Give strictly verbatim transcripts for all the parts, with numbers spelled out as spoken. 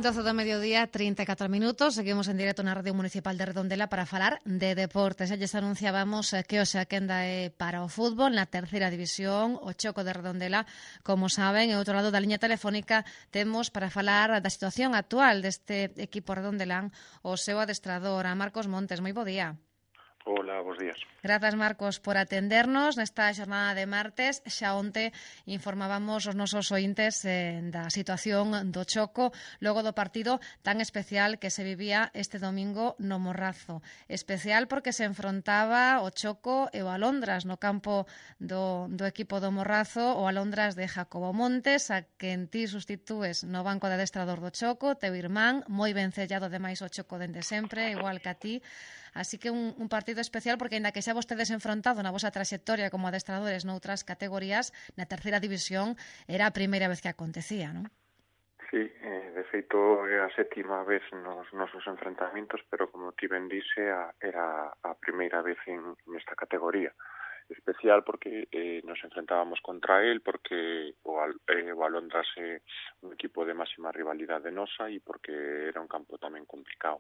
doce do mediodía, trinta e catro minutos. Seguimos en directo na Radio Municipal de Redondela para falar de deportes. Xa lles anunciábamos que hoxe a quenda é para o fútbol na terceira división, o Choco de Redondela, como saben. E outro lado da liña telefónica temos para falar da situación actual deste equipo redondelán o seu adestrador, a Marcos Montes. Moi bo día. Hola, bons días. Grazas, Marcos, por atendernos nesta xornada de martes. Xa onte informábamos os nosos ointes eh, da situación do Choco logo do partido tan especial que se vivía este domingo no Morrazo. Especial porque se enfrontaba o Choco e o Alondras no campo do, do equipo do Morrazo, o Alondras de Jacobo Montes, a quen ti sustitúes no banco de adestrador do Choco, teu irmán, moi vencellado demais o Choco dende sempre, igual que a ti. Así que un, un partido especial porque, ainda que xa vostedes enfrontado na vosa traxectoria como adestradores noutras categorías, na terceira división era a primeira vez que acontecía, non? Sí, eh, de feito é a sétima vez nos nosos enfrentamientos, pero como ti ben dixe, a, era a primeira vez en nesta categoría. Especial porque eh, nos enfrentábamos contra él, porque o, eh, o Alondras é un equipo de máxima rivalidade nosa e porque era un campo tamén complicado.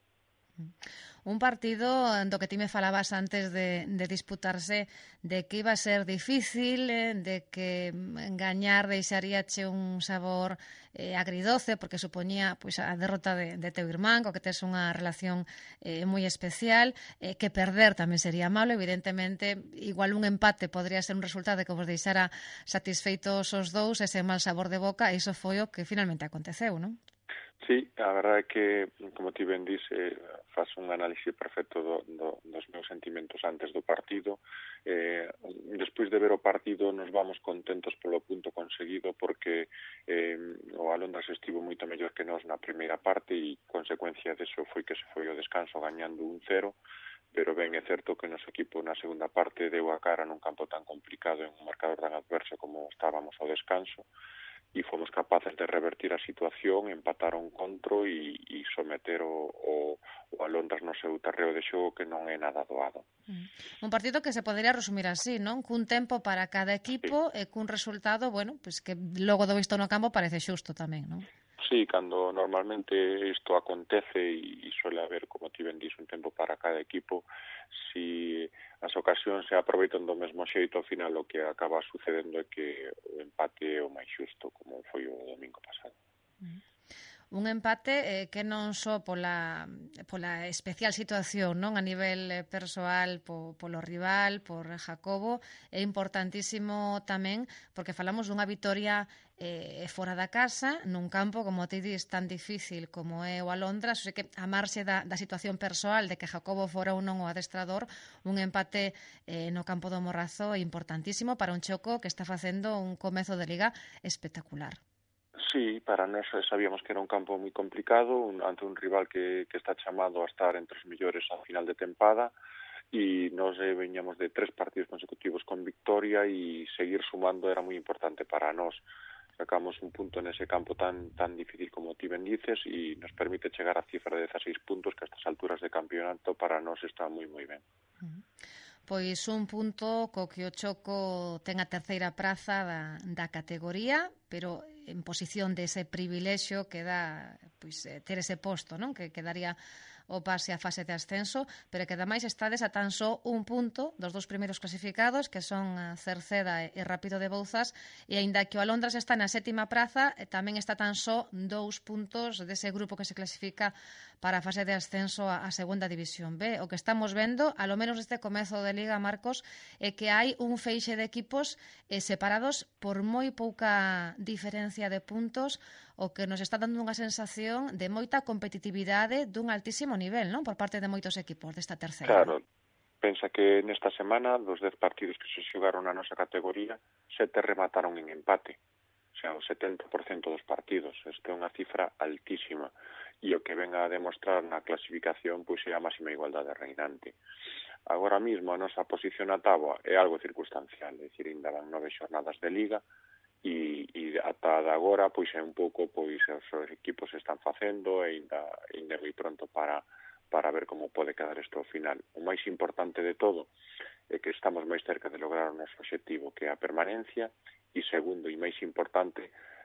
Un partido do que ti me falabas antes de, de disputarse, de que iba a ser difícil, de que gañar deixaríache un sabor eh, agridoce, porque supoñía pois, a derrota de, de teu irmán, co que tes unha relación eh, moi especial, eh, que perder tamén sería malo, evidentemente, igual un empate podría ser un resultado que vos deixara satisfeitos os dous, ese mal sabor de boca, e iso foi o que finalmente aconteceu, non? Sí, a verdade é que, como ti ben dice, faz un análise perfecto do, do, dos meus sentimentos antes do partido. Eh, despois de ver o partido nos vamos contentos polo punto conseguido porque eh, o Alondras estivo moito mellor que nós na primeira parte e consecuencia deso foi que se foi o descanso gañando un cero, pero ben é certo que o noso equipo na segunda parte deu a cara nun campo tan complicado en un marcador tan adverso como estábamos ao descanso, e fomos capaces de revertir a situación, empatar un contro e, e someter o, o, o Alondras no seu terreo de xogo que non é nada doado. Mm. Un partido que se podería resumir así, non? Cun tempo para cada equipo sí. E cun resultado, bueno, pues que logo do visto no campo parece xusto tamén, non? Sí, cando normalmente isto acontece e suele haber, como ti ben dís, un tempo para cada equipo, si as ocasións se aproveitan do mesmo xeito, ao final o que acaba sucedendo é que o empate é o máis xusto, como foi o domingo pasado. Un empate eh, que non só pola, pola especial situación, non, a nivel persoal po, polo rival, por Jacobo, é importantísimo tamén porque falamos dunha vitoria eh, fora da casa, nun campo, como te dis, tan difícil como é o Alondras, o sea que a marxe da, da situación persoal de que Jacobo fora ou non o adestrador, un empate eh, no campo do Morrazo é importantísimo para un Choco que está facendo un comezo de liga espectacular. Sí, para nós sabíamos que era un campo moi complicado, un, ante un rival que, que está chamado a estar entre os mellores ao final de tempada, e nós eh, veñamos de tres partidos consecutivos con victoria e seguir sumando era moi importante para nós. Sacamos un punto nese campo tan tan difícil como ti ben dices e nos permite chegar a cifra de dezaseis puntos que a estas alturas de campeonato para nós está moi moi ben. Uh-huh. Pois un punto co que o Choco ten a terceira praza da, da categoría, pero en posición dese privilexio que dá pois, ter ese posto, non? Que quedaría o pase a fase de ascenso, pero que ademais estades a tan só un punto dos dous primeiros clasificados, que son Cerceda e Rápido de Bouzas, e aínda que o Alondras está na sétima praza, tamén está tan só dous puntos dese grupo que se clasifica para a fase de ascenso a segunda división B. O que estamos vendo, alo menos este comezo de Liga, Marcos, é que hai un feixe de equipos eh, separados por moi pouca diferencia de puntos, o que nos está dando unha sensación de moita competitividade dun altísimo nivel, non? Por parte de moitos equipos desta terceira. Claro, pensa que nesta semana, dos dez partidos que se xogaron na nosa categoría, sete remataron en empate. O sea, o setenta por cento dos partidos. Esta é unha cifra altísima. E o que ven a demostrar na clasificación pois é a máxima igualdade reinante. Agora mesmo a nosa posición na táboa é algo circunstancial, é dicir, ainda van nove xornadas de Liga, e, e ata de agora pois é un pouco pois os equipos están facendo e ainda, ainda moi pronto para para ver como pode quedar isto ao final. O máis importante de todo é que estamos máis cerca de lograr o noso obxectivo, que é a permanencia, e segundo e máis importante,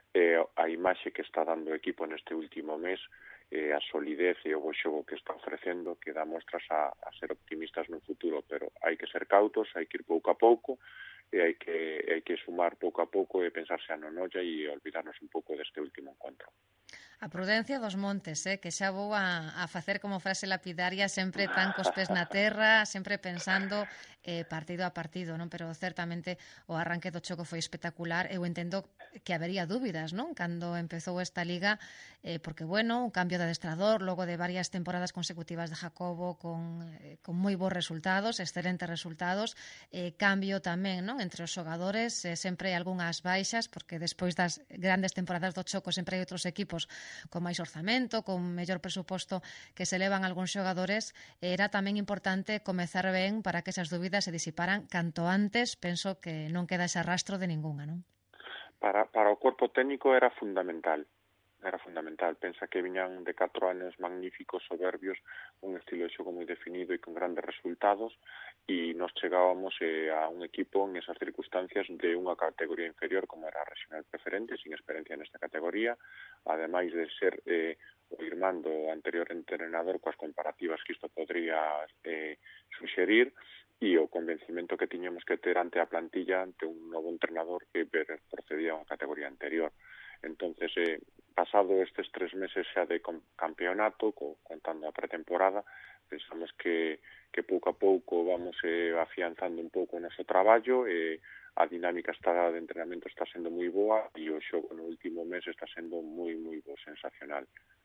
eh, a imaxe que está dando o equipo neste último mes, eh, a solidez e o bo xogo que está ofrecendo, que dá mostras a, a ser optimistas no futuro, pero hai que ser cautos, hai que ir pouco a pouco, e hai que, hai que sumar pouco a pouco e pensarse a non olla e olvidarnos un pouco deste último encontro. A prudencia dos montes, eh, que xa vou a, a facer como frase lapidaria, sempre tan cos pés na terra, sempre pensando eh, partido a partido, non? Pero certamente o arranque do choco foi espectacular. Eu entendo que habería dúbidas, non? Cando empezou esta liga, eh, porque, bueno, un cambio de adestrador, logo de varias temporadas consecutivas de Jacobo con, eh, con moi bons resultados, excelentes resultados, eh, cambio tamén, non? Entre os xogadores, eh, sempre hai algunhas baixas, porque despois das grandes temporadas do choco sempre hai outros equipos con máis orzamento, con mellor presuposto que se levan algúns xogadores, era tamén importante comezar ben para que esas dúbidas se disiparan canto antes. Penso que non queda ese rastro de ningunha, non? Para, para o corpo técnico era fundamental, era fundamental. Pensa que viñan de catro anos magníficos, soberbios, un estilo de xogo moi definido e con grandes resultados, e nos chegábamos eh, a un equipo en esas circunstancias de unha categoría inferior como era a regional preferente, sin experiencia nesta categoría, ademais de ser eh, o irmán do anterior entrenador coas comparativas que isto podría eh, suxerir, e o convencimento que tiñamos que ter ante a plantilla ante un novo entrenador que procedía a unha categoría anterior. Entonces, eh, pasado estes tres meses xa de campeonato, co, contando a pretemporada, pensamos que, que pouco a pouco vamos eh, afianzando un pouco o noso traballo, e a dinámica está de entrenamento está sendo moi boa, e o xogo no último mes está sendo moi, moi bo, sensacional.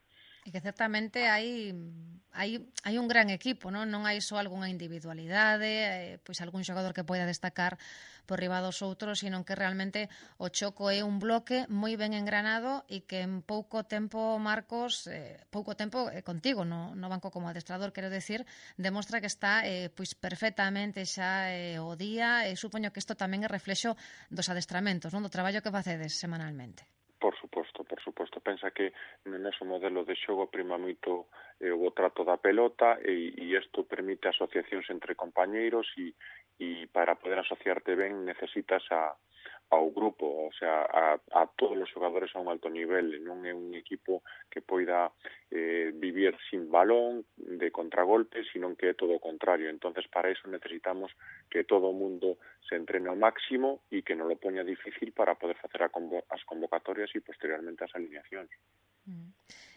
E que certamente hai hai hai un gran equipo, non? Non hai só algunha individualidade, eh, pois algún xogador que poida destacar por riba dos outros, sino que realmente o choco é un bloque moi ben engranado e que en pouco tempo, Marcos, eh, pouco tempo eh, contigo no, no banco como adestrador, quero decir, demostra que está eh, pois perfectamente xa eh, o día, e supoño que isto tamén é reflexo dos adestramentos, non? Do traballo que facedes semanalmente. Por suposto, por suposto. Pensa que no noso modelo de xogo prima moito eh, o trato da pelota, e, e isto permite asociacións entre compañeiros, e, e para poder asociarte ben necesitas a, ao grupo, o sea, a, a todos os xogadores a un alto nivel. Non é un equipo que poida eh, vivir sin balón, de contragolpe, sino que é todo o contrario. Entonces, para eso necesitamos que todo o mundo se entrene ao máximo e que non lo poña difícil para poder facer a convo as convocatorias e posteriormente as alineacións. Mm.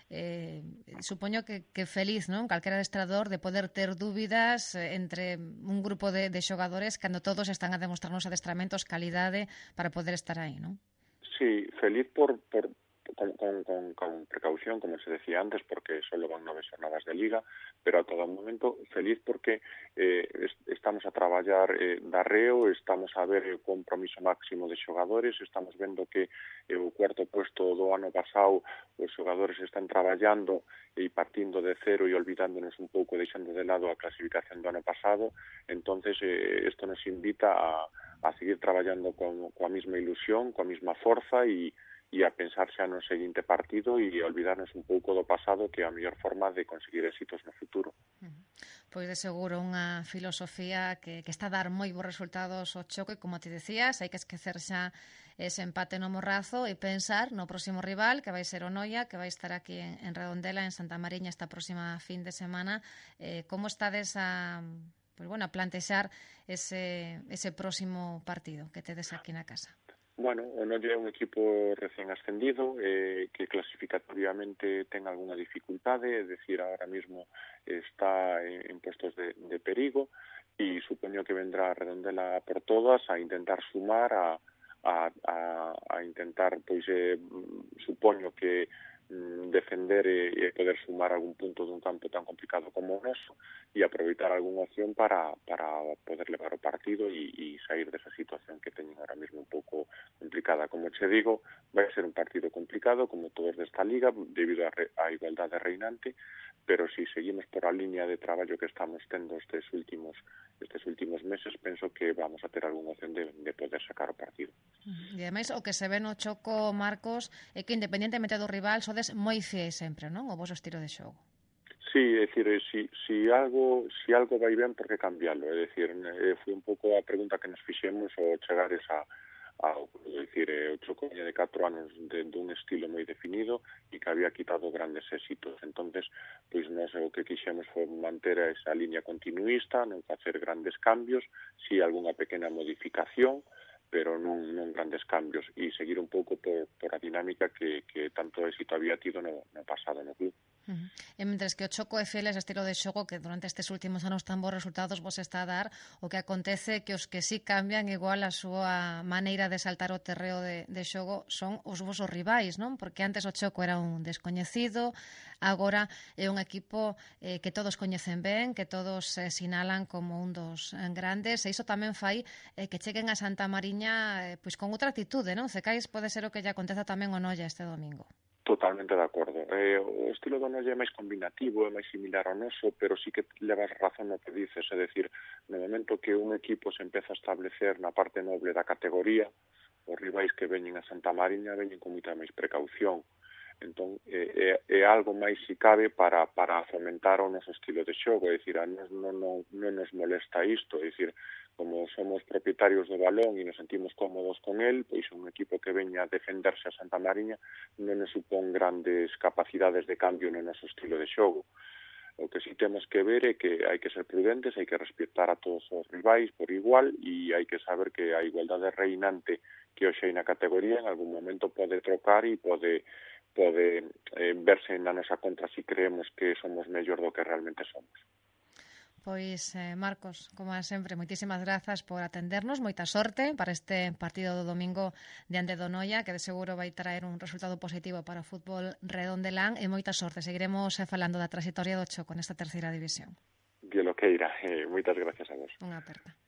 Eh, supoño que, que feliz, non? Calquera adestrador de poder ter dúbidas entre un grupo de, de xogadores cando todos están a demostrar nos adestramentos calidade para poder estar aí, non? Sí, feliz por, por con, con, con, con precaución, como se decía antes, porque solo van nove jornadas de liga, pero a todo momento feliz porque eh, estamos a traballar eh, darreo, estamos a ver o compromiso máximo de xogadores, estamos vendo que eh, o cuarto puesto do ano pasado os xogadores están traballando e partindo de cero e olvidándonos un pouco, deixando de lado a clasificación do ano pasado. Entonces eh, isto nos invita a, a seguir traballando con, coa mesma ilusión, coa mesma forza, e e a pensar xa no seguinte partido e olvidarnos un pouco do pasado, que é a mellor forma de conseguir éxitos no futuro. Pois de seguro unha filosofía que, que está a dar moi bons resultados ao choco, e como te decías, hai que esquecer xa ese empate no Morrazo e pensar no próximo rival, que vai ser o Noia, que vai estar aquí en, en Redondela, en Santa Mariña, esta próxima fin de semana. Eh, como estades a, pues bueno, a plantexar ese, ese próximo partido que tedes aquí na casa? Bueno, o Noia é un equipo recén ascendido, eh, que clasificatoriamente ten algunha dificultade, é dicir, ahora mismo está en, en puestos de, de perigo, e supoño que vendrá a Redondela por todas a intentar sumar, a, a, a, a intentar, pois, eh, supoño que defender e, e poder sumar algún punto dun campo tan complicado como o noso, e aproveitar algunha opción para, para poder levar o partido e, e sair desa situación que teñen ahora mesmo un pouco complicada. Como che digo, vai ser un partido complicado, como todos desta liga, debido á igualdade reinante, pero se si seguimos por a línea de traballo que estamos tendo estes últimos estes últimos meses, penso que vamos a ter algunha opción de, de poder sacar o partido. E ademais, o que se ve no choco, Marcos, é que independentemente do rival, sodes moi fiéis sempre, non? O vosso estilo de xogo. Sí, é dicir, si, si algo si algo vai ben, por que cambiarlo? É dicir, foi un pouco a pregunta que nos fixemos ao chegar esa ao club. É dicir, eh, o Choco de catro anos de, de un estilo moi definido e que había quitado grandes éxitos. Entonces, pois nós o que quixemos foi manter esa línea continuista, non facer grandes cambios, si algunha pequena modificación, pero non, non grandes cambios, e seguir un pouco por, por a dinámica que, que tanto éxito había tido no, no pasado no club. Uh-huh. E mentres que o Choco é fiel a ese estilo de xogo que durante estes últimos anos tan bons resultados vos está a dar, o que acontece é que os que sí cambian igual a súa maneira de saltar o terreo de, de xogo son os vosos rivais, non? Porque antes o Choco era un descoñecido, agora é un equipo eh, que todos coñecen ben, que todos eh, sinalan como un dos eh, grandes, e iso tamén fai eh, que cheguen a Santa Mariña eh, pois con outra actitude, non? Cecais pode ser o que lle aconteza tamén o Noia este domingo. Totalmente de acordo. Eh, o estilo do Noia é máis combinativo, é máis similar ao noso, pero sí que levas razón no que dices, é dicir, no momento que un equipo se empeza a establecer na parte noble da categoría, os rivais que veñen a Santa Mariña veñen con moita máis precaución. Entón, é, é, é algo máis si cabe para, para fomentar o noso estilo de xogo, é dicir, a nos non, non, non nos molesta isto, é dicir, como somos propietarios do balón e nos sentimos cómodos con el, pois un equipo que veña a defenderse a Santa Mariña non nos supón grandes capacidades de cambio no noso estilo de xogo. O que sí temos que ver é que hai que ser prudentes, hai que respetar a todos os rivais por igual e hai que saber que a igualdade reinante que hoxe hai na categoría en algún momento pode trocar e pode pode eh, verse na nosa contra si creemos que somos mellor do que realmente somos. Pois, eh, Marcos, como sempre, moitísimas grazas por atendernos, moita sorte para este partido do domingo diante do Noia, que de seguro vai traer un resultado positivo para o fútbol redondelán, e moita sorte. Seguiremos eh, falando da trayectoria do Choco nesta terceira división. Dios lo queira. Eh, moitas gracias a vos. Unha aperta.